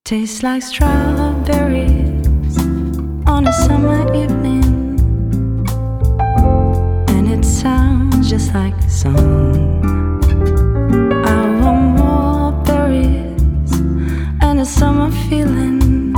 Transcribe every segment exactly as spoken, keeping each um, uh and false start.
Tastes like strawberries on a summer evening, and it sounds just like a song. I want more berries and a summer feeling.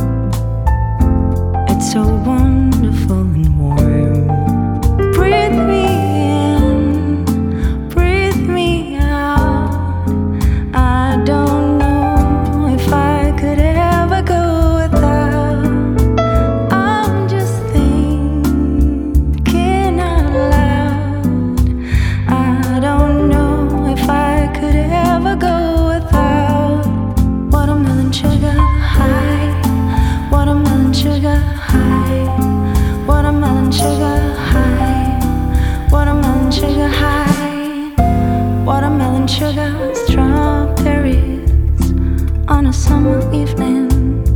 It's so wonderful and warm. Breathe me in, breathe me out. I don't know if I could ever go without. I'm just thinking out loud. I don't know if I could ever go without watermelon sugar high, watermelon sugar high, watermelon sugar high, watermelon sugar high, watermelon sugar, strawberries on a summer evening.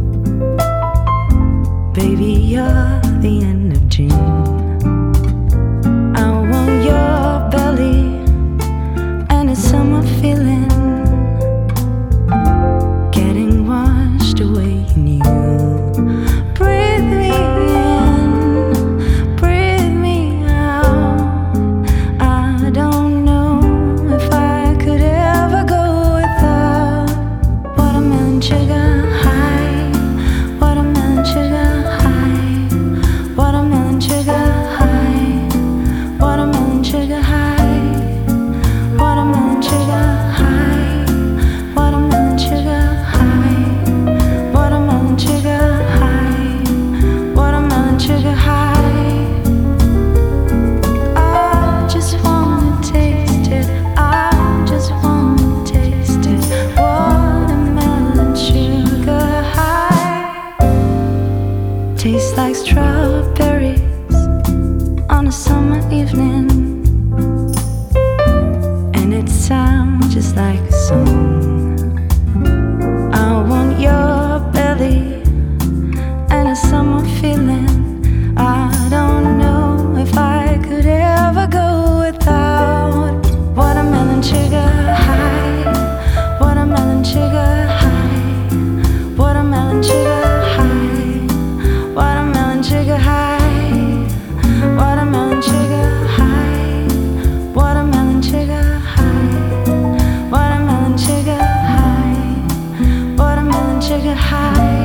Baby, you're the end of June. I want your belly and a summer feeling, getting washed away in you. Breathe me in, breathe me out. I don't know if I could ever go without watermelon sugar high, watermelon sugar high, watermelon sugar high, watermelon sugar high, watermelon sugar high, watermelon sugar high, watermelon sugar high, watermelon sugar high. I just wanna taste it, I just wanna taste it. Watermelon sugar high. Tastes like strawberries on a summer evening, and it sounds just like a song. I want your belly and a summer feeling. I don't know if I could ever go without watermelon sugar high, watermelon sugar high, watermelon sugar high, watermelon sugar high, watermelon sugar high, watermelon sugar high, watermelon sugar high, watermelon sugar high.